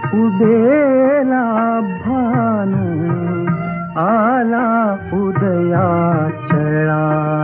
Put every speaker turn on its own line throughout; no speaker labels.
उदेला भानु आला उदया चला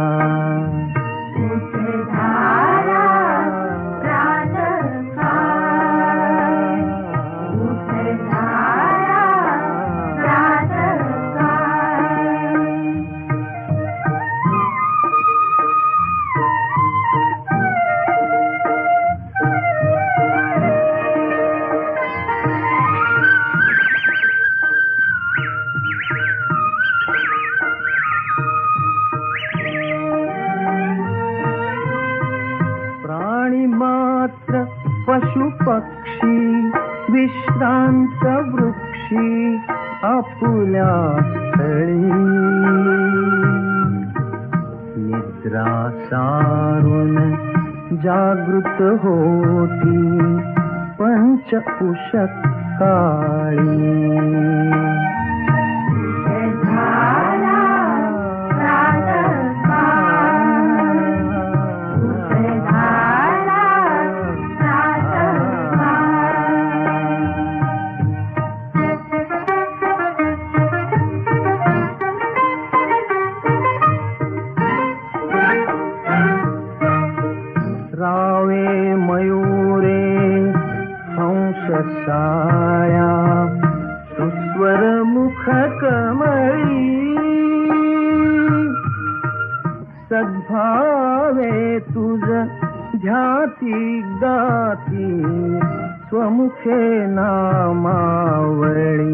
पशु पक्षी विश्रांत वृक्षी आपुल्या स्थळी निद्रा सारून जागृत होती पंच उषत काळी रावे मयूरे हंस साया सुस्वर मुख कमळी सद्भावे तुझ ध्याती गाती स्वमुखे नामावळी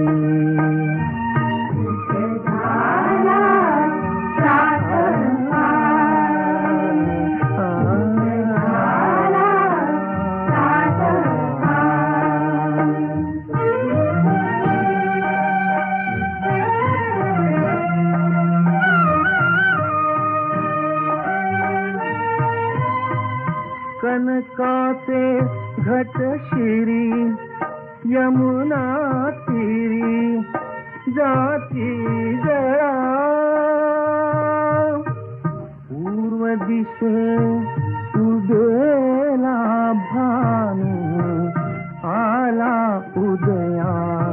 कनकाचे घट शिरी यमुना तीरी जाती जळा पूर्व दिशे उदेला भानु आला उदया